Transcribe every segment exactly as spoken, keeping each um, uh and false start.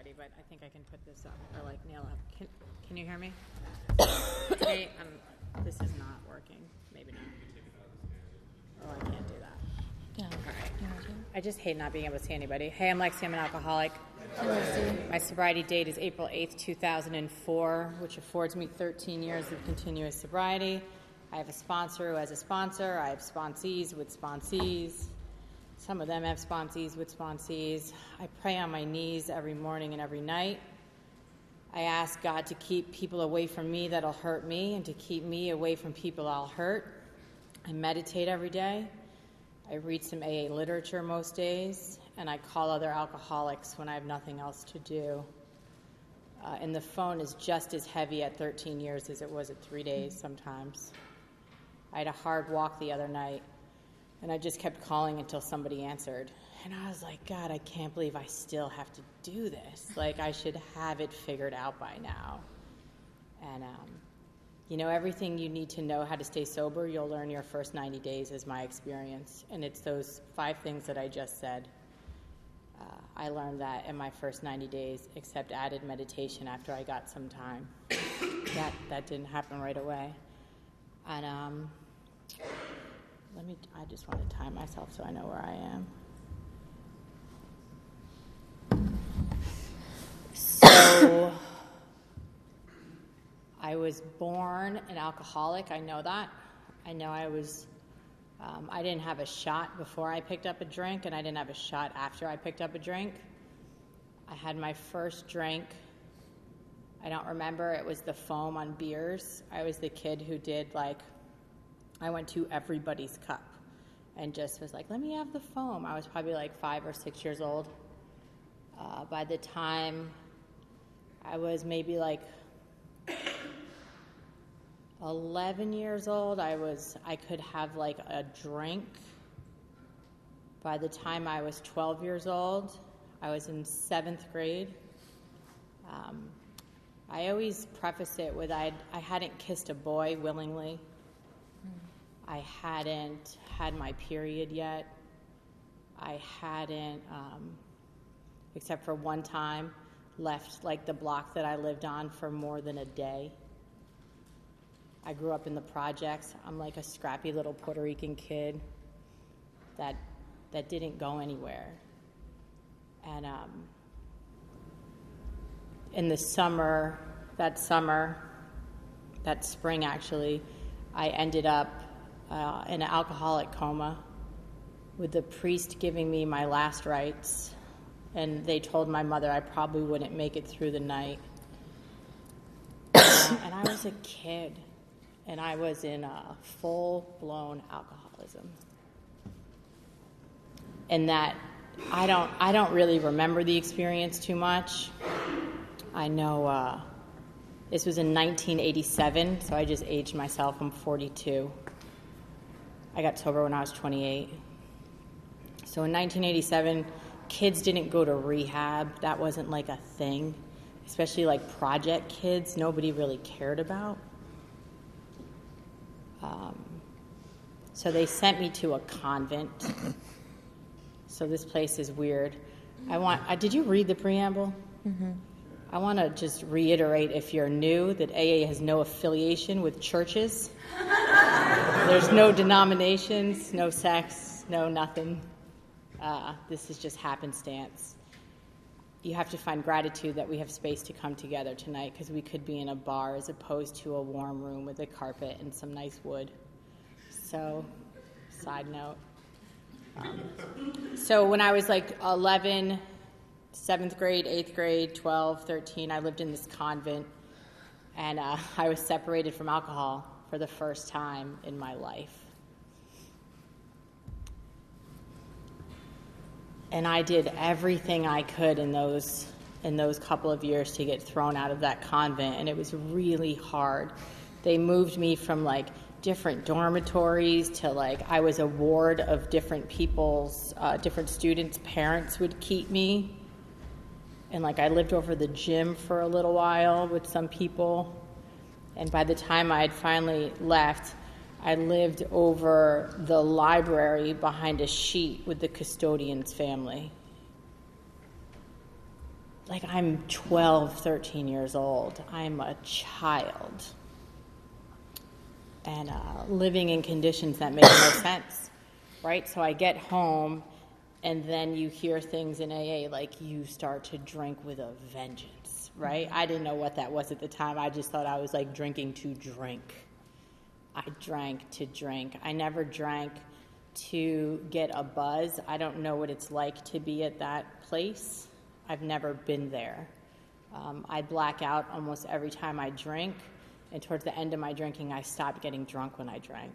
everybody, but I think I can put this up or like nail up. Can, can you hear me? Hey, um, this is not working. Maybe not. Oh, I can't do that. Yeah. All right. I just hate not being able to see anybody. Hey, I'm Lexi. I'm an alcoholic. My sobriety date is April eighth, two thousand four, which affords me thirteen years of continuous sobriety. I have a sponsor who has a sponsor. I have sponsees with sponsees. Some of them have sponsees with sponsees. I pray on my knees every morning and every night. I ask God to keep people away from me that'll hurt me and to keep me away from people I'll hurt. I meditate every day. I read some A A literature most days, and I call other alcoholics when I have nothing else to do. Uh, and the phone is just as heavy at thirteen years as it was at three days sometimes. I had a hard walk the other night, and I just kept calling until somebody answered. And I was like, God, I can't believe I still have to do this. Like, I should have it figured out by now. And, um, you know, everything you need to know how to stay sober, you'll learn your first ninety days is my experience. And it's those five things that I just said. Uh, I learned that in my first ninety days, except added meditation after I got some time. that that didn't happen right away. And um, let me, I just want to time myself so I know where I am. So, I was born an alcoholic. I know that. I know I was, um, I didn't have a shot before I picked up a drink, and I didn't have a shot after I picked up a drink. I had my first drink. I don't remember. It was the foam on beers. I was the kid who did, like, I went to everybody's cup and just was like, let me have the foam. I was probably like five or six years old. Uh, by the time I was maybe like eleven years old, I was I could have like a drink. By the time I was twelve years old, I was in seventh grade. Um, I always preface it with I I hadn't kissed a boy willingly. I hadn't had my period yet. I hadn't, um, except for one time, left like the block that I lived on for more than a day. I grew up in the projects. I'm like a scrappy little Puerto Rican kid that that didn't go anywhere. And um, in the summer, that summer, that spring actually, I ended up uh, in an alcoholic coma with the priest giving me my last rites. And they told my mother I probably wouldn't make it through the night. Uh, and I was a kid, and I was in a full-blown alcoholism. And that I don't, I don't really remember the experience too much. I know uh, this was in nineteen eighty-seven, so I just aged myself. I'm forty-two. I got sober when I was twenty-eight. So in nineteen eighty-seven, kids didn't go to rehab. That wasn't like a thing, especially like project kids. Nobody really cared about. Um, so they sent me to a convent. So this place is weird. I want. Uh, did you read the preamble? Mm-hmm. I want to just reiterate, if you're new, that A A has no affiliation with churches. There's no denominations, no sex, no nothing. Uh, this is just happenstance. You have to find gratitude that we have space to come together tonight, because we could be in a bar as opposed to a warm room with a carpet and some nice wood. So, side note. Um, so when I was like eleven, seventh grade, eighth grade, twelve, thirteen, I lived in this convent, and uh, I was separated from alcohol for the first time in my life. And I did everything I could in those in those couple of years to get thrown out of that convent, and it was really hard. They moved me from like different dormitories to like I was a ward of different people's, uh, different students' parents would keep me. And like I lived over the gym for a little while with some people. And by the time I had finally left, I lived over the library behind a sheet with the custodian's family. like I'm twelve, thirteen years old. I'm a child. And uh, living in conditions that make no sense, right? So I get home, and then you hear things in A A like you start to drink with a vengeance, right? I didn't know what that was at the time. I just thought I was like drinking to drink. I drank to drink. I never drank to get a buzz. I don't know what it's like to be at that place. I've never been there. Um, I black out almost every time I drink. And towards the end of my drinking, I stopped getting drunk when I drank.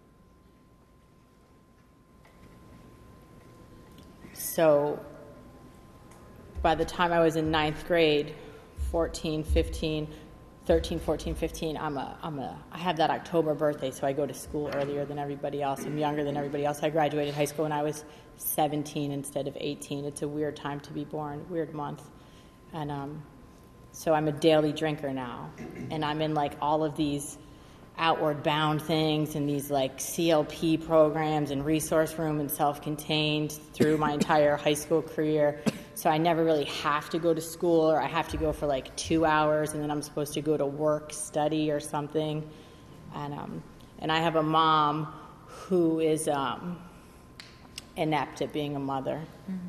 So by the time I was in ninth grade, fourteen, fifteen, thirteen, fourteen, fifteen, I'm a, I'm a, I have that October birthday, so I go to school earlier than everybody else. I'm younger than everybody else. I graduated high school when I was seventeen instead of eighteen. It's a weird time to be born, weird month. And, um, So I'm a daily drinker now, and I'm in like all of these outward bound things and these like C L P programs and resource room and self-contained through my entire high school career. So I never really have to go to school, or I have to go for like two hours and then I'm supposed to go to work, study or something. And um, and I have a mom who is um, inept at being a mother. Mm-hmm.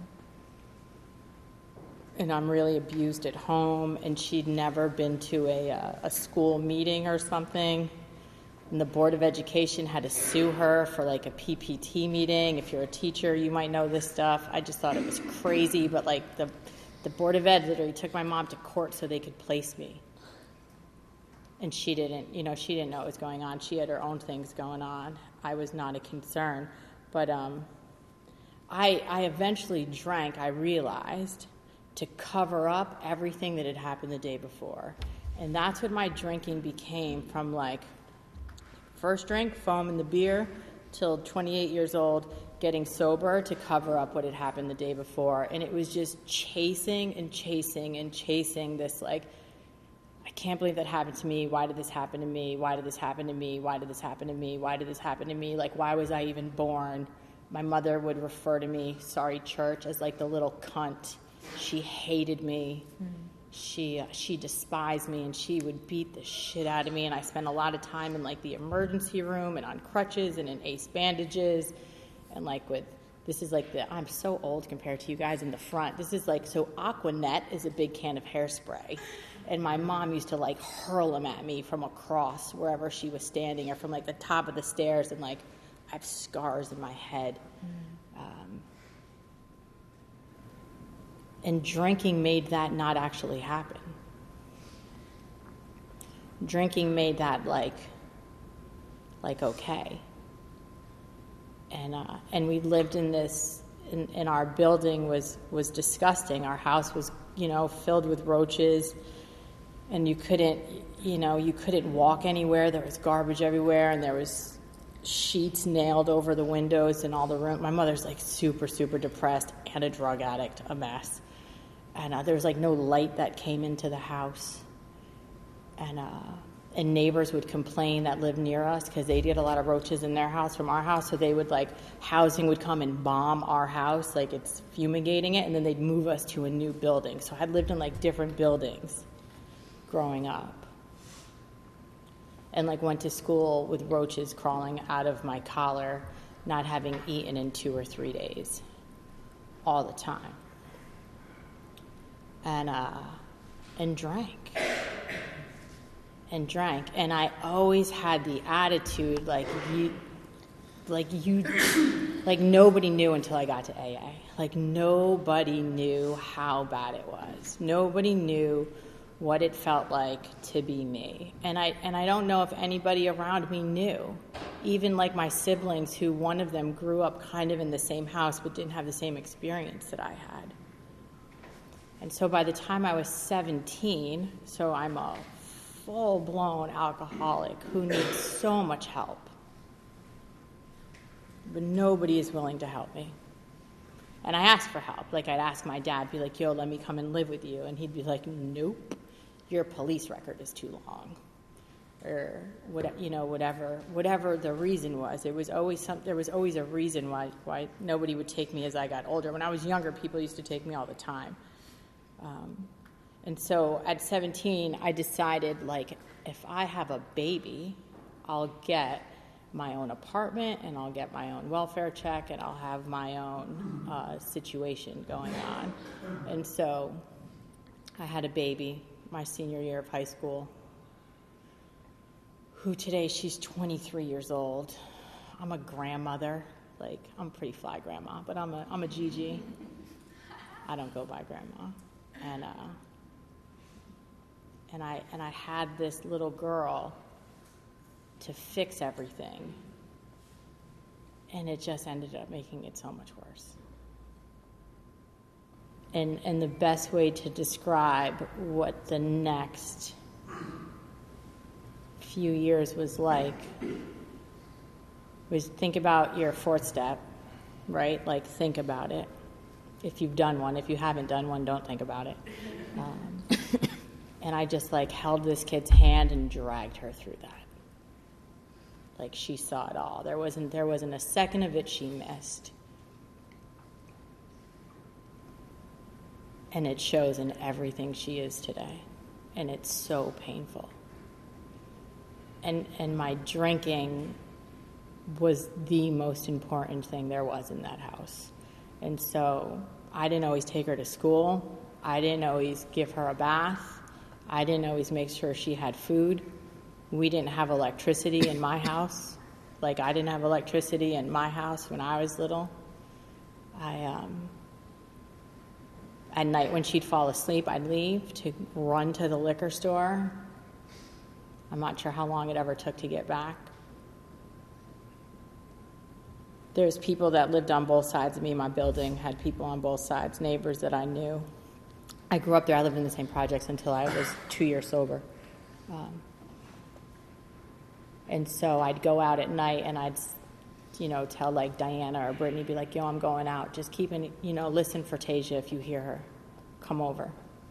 And I'm really abused at home, and she'd never been to a, uh, a school meeting or something. And the Board of Education had to sue her for like a P P T meeting. If you're a teacher, you might know this stuff. I just thought it was crazy, but like the, the Board of Ed literally took my mom to court so they could place me. And she didn't, you know, she didn't know what was going on. She had her own things going on. I was not a concern. But um, I, I eventually drank, I realized, to cover up everything that had happened the day before. And that's what my drinking became, from like first drink, foam in the beer, till twenty-eight years old, getting sober to cover up what had happened the day before. And it was just chasing and chasing and chasing this like, I can't believe that happened to me. Why did this happen to me? Why did this happen to me? Why did this happen to me? Why did this happen to me? Like, why was I even born? My mother would refer to me, sorry church, as like the little cunt. She hated me. Mm. She uh, she despised me, and she would beat the shit out of me. And I spent a lot of time in like the emergency room and on crutches and in ace bandages, and like with this is like the I'm so old compared to you guys in the front. This is like so Aquanet is a big can of hairspray, and my mom used to like hurl them at me from across wherever she was standing, or from like the top of the stairs, and like I have scars in my head. Mm. Um, And drinking made that not actually happen. Drinking made that like, like okay. And uh, and we lived in this, and, and our building was was disgusting. Our house was, you know, filled with roaches, and you couldn't, you know, you couldn't walk anywhere. There was garbage everywhere, and there was sheets nailed over the windows in all the room. My mother's like super super depressed and a drug addict, a mess. And uh, there was like no light that came into the house. And uh, and neighbors would complain that lived near us because they get a lot of roaches in their house from our house. So they would like, housing would come and bomb our house, like it's fumigating it, and then they'd move us to a new building. So I'd lived in like different buildings growing up. And like went to school with roaches crawling out of my collar, not having eaten in two or three days, all the time. And uh, and drank, and drank, and I always had the attitude like you, like you, like nobody knew until I got to A A. Like nobody knew how bad it was. Nobody knew what it felt like to be me, and I and I don't know if anybody around me knew. Even like my siblings, who one of them grew up kind of in the same house but didn't have the same experience that I had. And so by the time I was seventeen, so I'm a full-blown alcoholic who needs so much help. But nobody is willing to help me. And I asked for help. Like I'd ask my dad, be like, yo, let me come and live with you. And he'd be like, nope, your police record is too long. Or what, you know, whatever, whatever the reason was. It was always some, there was always a reason why, why nobody would take me as I got older. When I was younger, people used to take me all the time. Um, and so at seventeen, I decided, like, if I have a baby, I'll get my own apartment and I'll get my own welfare check and I'll have my own uh, situation going on. And so I had a baby my senior year of high school, who today she's twenty-three years old. I'm a grandmother. Like, I'm a pretty fly grandma, but I'm a I'm a Gigi. I don't go by grandma. And uh, and I and I had this little girl to fix everything, and it just ended up making it so much worse. And and the best way to describe what the next few years was like was think about your fourth step, right? Like, think about it. If you've done one, if you haven't done one, don't think about it. Um, and I just like held this kid's hand and dragged her through that. Like, she saw it all. There wasn't there wasn't a second of it she missed. And it shows in everything she is today. And it's so painful. And and my drinking was the most important thing there was in that house. And so I didn't always take her to school. I didn't always give her a bath. I didn't always make sure she had food. We didn't have electricity in my house. Like, I didn't have electricity in my house when I was little. I, um, at night when she'd fall asleep, I'd leave to run to the liquor store. I'm not sure how long it ever took to get back. There's people that lived on both sides of me. My building had people on both sides, neighbors that I knew. I grew up there. I lived in the same projects until I was two years sober. Um, and so I'd go out at night and I'd, you know, tell like Diana or Brittany, be like, yo, I'm going out. Just keep an, you know, listen for Tasia if you hear her. Come over.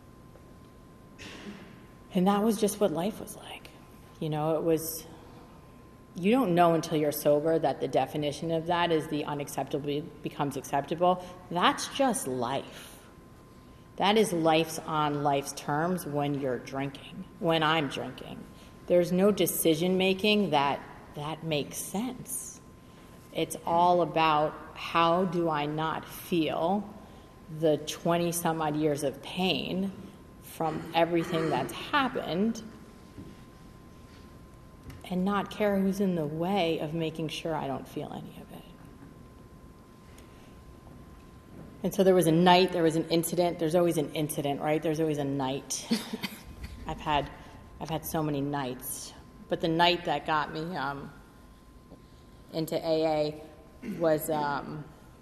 And that was just what life was like. You know, it was... You don't know until you're sober that the definition of that is the unacceptable becomes acceptable. That's just life. That is life's on life's terms when you're drinking, when I'm drinking. There's no decision making that that makes sense. It's all about how do I not feel the twenty some odd years of pain from everything that's happened, and not care who's in the way of making sure I don't feel any of it. And so there was a night, there was an incident. There's always an incident, right? There's always a night. I've had, I've had so many nights. But the night that got me um, into A A was, um,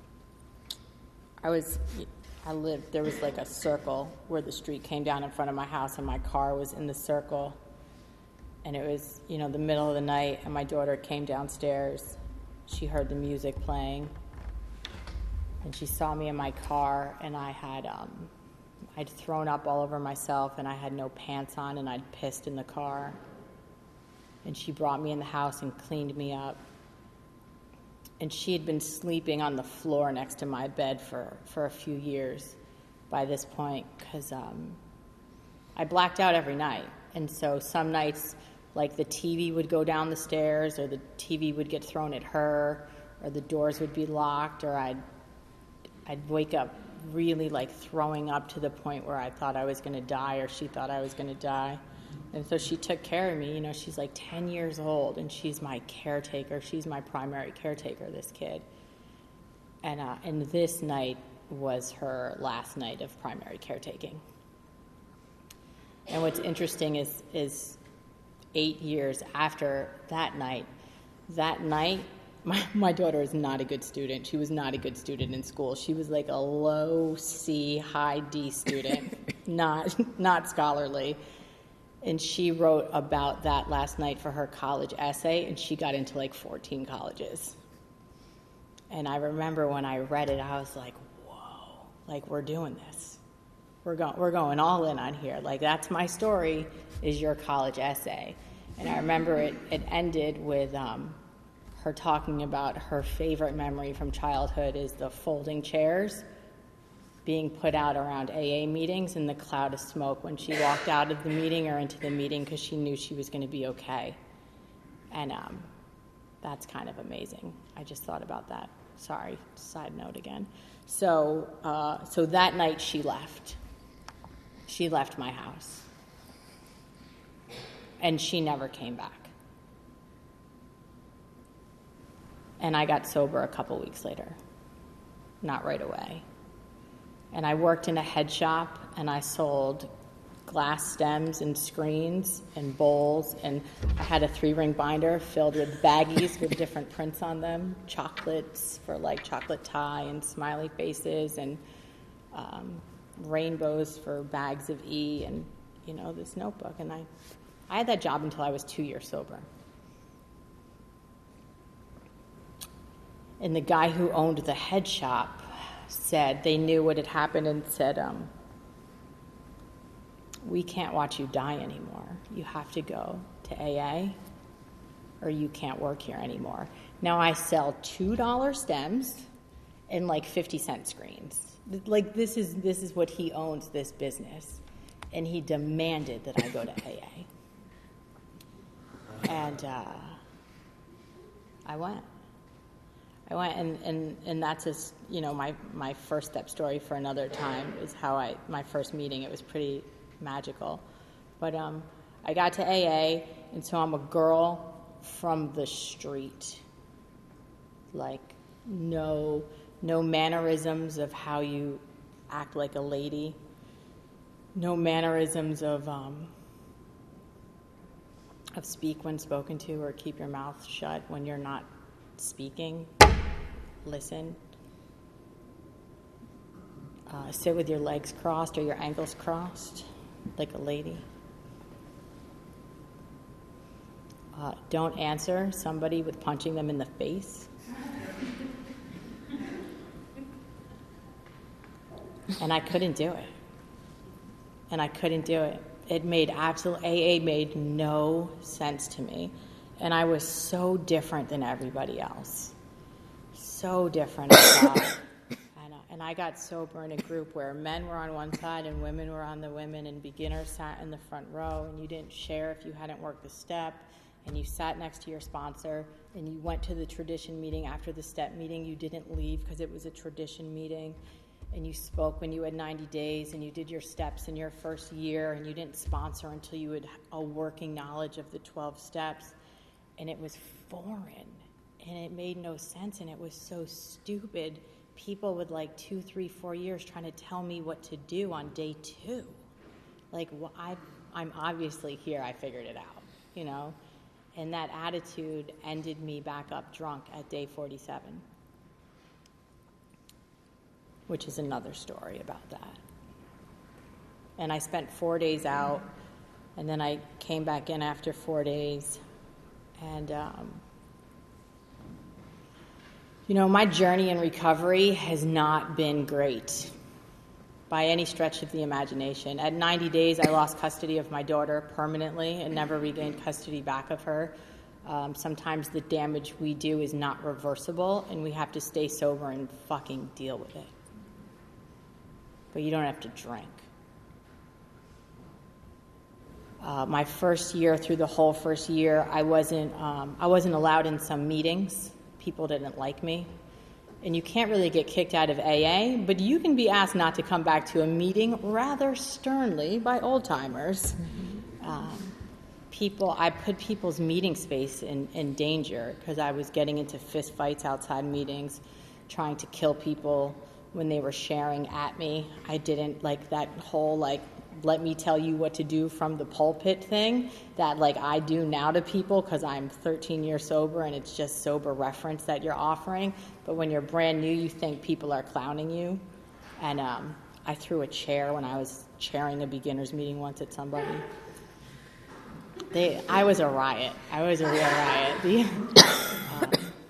I was, I lived, there was like a circle where the street came down in front of my house, and my car was in the circle. And it was, you know, the middle of the night, and my daughter came downstairs. She heard the music playing, and she saw me in my car, and I had, um, I'd thrown up all over myself, and I had no pants on, and I'd pissed in the car. And she brought me in the house and cleaned me up. And she had been sleeping on the floor next to my bed for, for a few years by this point, because um, I blacked out every night. And so some nights, like the T V would go down the stairs, or the T V would get thrown at her, or the doors would be locked, or I'd I'd wake up really like throwing up to the point where I thought I was going to die, or she thought I was going to die. And so she took care of me. You know, she's like ten years old, and she's my caretaker. She's my primary caretaker, this kid. And uh, and this night was her last night of primary caretaking. And what's interesting is is eight years after that night, that night, my, my daughter is not a good student. She was not a good student in school. She was like a low C, high D student, not not scholarly. And she wrote about that last night for her college essay, and she got into like fourteen colleges. And I remember when I read it, I was like, whoa, like we're doing this. We're going, we're going all in on here. Like, that's my story, is your college essay. And I remember it, it ended with um, her talking about her favorite memory from childhood is the folding chairs being put out around A A meetings in the cloud of smoke when she walked out of the meeting or into the meeting because she knew she was going to be okay. And um, that's kind of amazing. I just thought about that. Sorry, side note again. So, uh, so that night she left. She left my house. And she never came back. And I got sober a couple weeks later. Not right away. And I worked in a head shop, and I sold glass stems and screens and bowls, and I had a three-ring binder filled with baggies with different prints on them, chocolates for like chocolate tie and smiley faces, and um, rainbows for bags of E, and you know, this notebook. And I, I had that job until I was two years sober. And the guy who owned the head shop said they knew what had happened and said, um, we can't watch you die anymore. You have to go to A A or you can't work here anymore. Now I sell two dollar stems and like fifty cent screens. Like this is this is what he owns, this business. And he demanded that I go to A A. And uh, I went. I went, and, and, and that's just, you know, my, my first step story for another time is how I, my first meeting, it was pretty magical. But um, I got to A A, and so I'm a girl from the street. Like, no, no mannerisms of how you act like a lady. No mannerisms of, um, of speak when spoken to or keep your mouth shut when you're not speaking. Listen. Uh, sit with your legs crossed or your ankles crossed, like a lady. Uh, don't answer somebody with punching them in the face. And I couldn't do it. And I couldn't do it. It made absolute, A A made no sense to me. And I was so different than everybody else. So different, I thought. And, uh, and I got sober in a group where men were on one side and women were on the women, and beginners sat in the front row, and you didn't share if you hadn't worked the step, and you sat next to your sponsor, and you went to the tradition meeting after the step meeting. You didn't leave because it was a tradition meeting, and you spoke when you had ninety days, and you did your steps in your first year, and you didn't sponsor until you had a working knowledge of the twelve steps. And it was foreign, and it made no sense, and it was so stupid. People with like two, three, four years trying to tell me what to do on day two. Like, well, I, I'm obviously here. I figured it out, you know? And that attitude ended me back up drunk at day forty-seven, which is another story about that. And I spent four days out, and then I came back in after four days. And, um, you know, my journey in recovery has not been great by any stretch of the imagination. At ninety days, I lost custody of my daughter permanently and never regained custody back of her. Um, sometimes the damage we do is not reversible, and we have to stay sober and fucking deal with it. But you don't have to drink. Uh, my first year, through the whole first year, I wasn't um, I wasn't allowed in some meetings. People didn't like me. And you can't really get kicked out of A A, but you can be asked not to come back to a meeting rather sternly by old-timers. Mm-hmm. Um, people, I put people's meeting space in, in danger because I was getting into fist fights outside meetings, trying to kill people when they were sharing at me. I didn't like that whole, like, let me tell you what to do from the pulpit thing that like I do now to people because I'm thirteen years sober and it's just sober reference that you're offering. But when you're brand new, you think people are clowning you. And um, I threw a chair when I was chairing a beginner's meeting once at somebody. They, I was a riot. I was a real riot. The, um,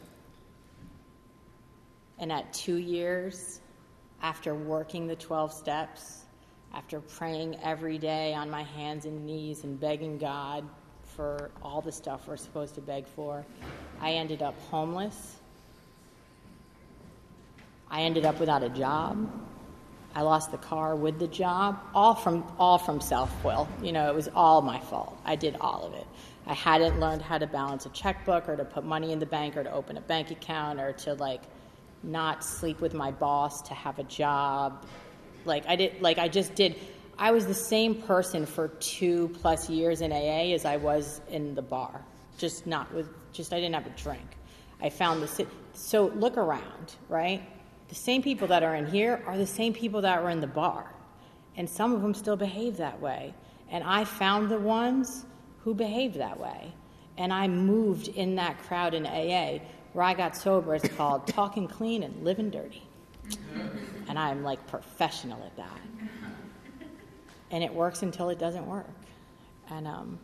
and at two years, after working the twelve steps, after praying every day on my hands and knees and begging God for all the stuff we're supposed to beg for, I ended up homeless. I ended up without a job. I lost the car with the job, all from all from self-will. You know, it was all my fault. I did all of it. I hadn't learned how to balance a checkbook or to put money in the bank or to open a bank account or to, like, not sleep with my boss, to have a job. Like, I did, like, I just did. I was the same person for two plus years in A A as I was in the bar. Just not with, just I didn't have a drink. I found the, so look around, right? The same people that are in here are the same people that were in the bar. And some of them still behave that way. And I found the ones who behaved that way. And I moved in that crowd in A A where I got sober. It's called talking clean and living dirty. And I'm like professional at that. And it works until it doesn't work. And, um,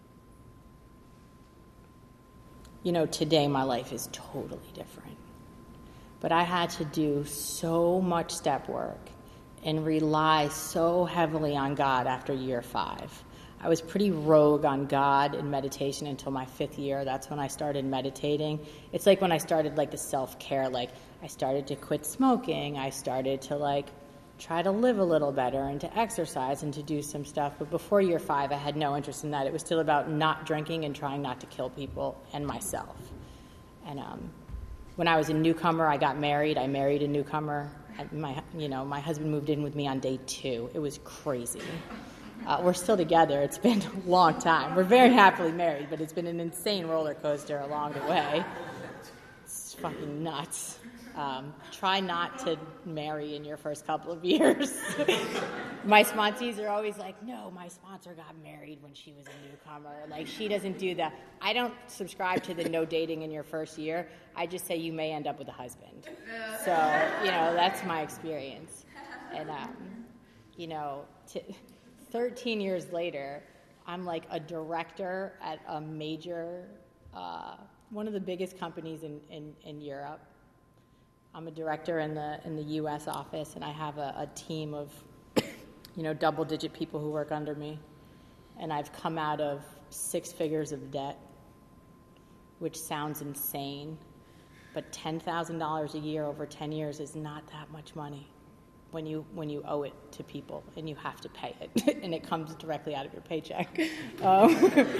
you know, today my life is totally different. But I had to do so much step work and rely so heavily on God after year five. I was pretty rogue on God and meditation until my fifth year. That's when I started meditating. It's like when I started, like, the self-care. Like, I started to quit smoking. I started to, like, try to live a little better and to exercise and to do some stuff. But before year five, I had no interest in that. It was still about not drinking and trying not to kill people and myself. And um, when I was a newcomer, I got married. I married a newcomer. My, you know, my husband moved in with me on day two. It was crazy. Uh, we're still together. It's been a long time. We're very happily married, but it's been an insane roller coaster along the way. It's fucking nuts. Um, try not to marry in your first couple of years. My sponsees are always like, no, my sponsor got married when she was a newcomer. Like, she doesn't do that. I don't subscribe to the no dating in your first year. I just say you may end up with a husband. So, you know, that's my experience. And, um, you know, to, thirteen years later, I'm like a director at a major, uh, one of the biggest companies in, in, in Europe. I'm a director in the in the U S office, and I have a, a team of, you know, double-digit people who work under me. And I've come out of six figures of debt, which sounds insane, but ten thousand dollars a year over ten years is not that much money when you when you owe it to people and you have to pay it, and it comes directly out of your paycheck. Um,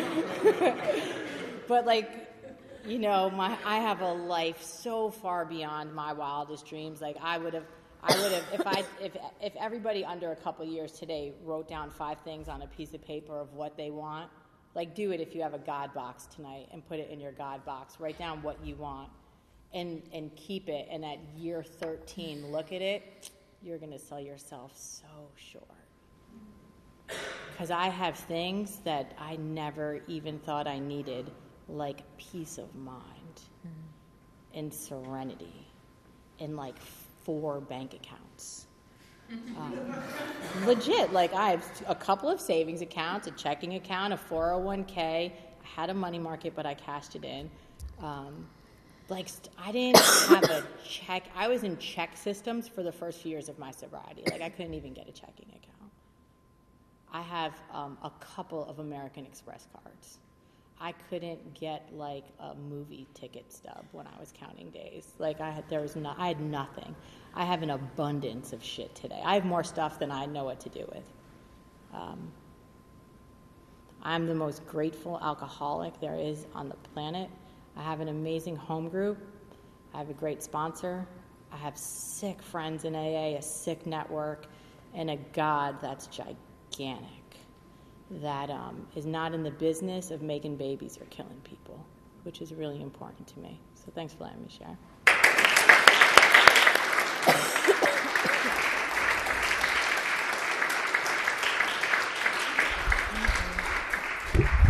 but like, you know, my I have a life so far beyond my wildest dreams. Like, I would have, I would have, if I, if if everybody under a couple of years today wrote down five things on a piece of paper of what they want, like, do it if you have a God box tonight and put it in your God box. Write down what you want, and and keep it. And at year thirteen, look at it. You're gonna sell yourself so short. Because I have things that I never even thought I needed, like peace of mind mm-hmm. and serenity and like four bank accounts. Um, legit, like I have a couple of savings accounts, a checking account, a four oh one k. I had a money market, but I cashed it in. Um, like I didn't have a check. I was in check systems for the first few years of my sobriety. Like I couldn't even get a checking account. I have um, a couple of American Express cards. I couldn't get like a movie ticket stub when I was counting days. Like I had, there was no, I had nothing. I have an abundance of shit today. I have more stuff than I know what to do with. Um, I'm the most grateful alcoholic there is on the planet. I have an amazing home group. I have a great sponsor. I have sick friends in A A, a sick network, and a God that's gigantic. That um, is not in the business of making babies or killing people, which is really important to me. So thanks for letting me share.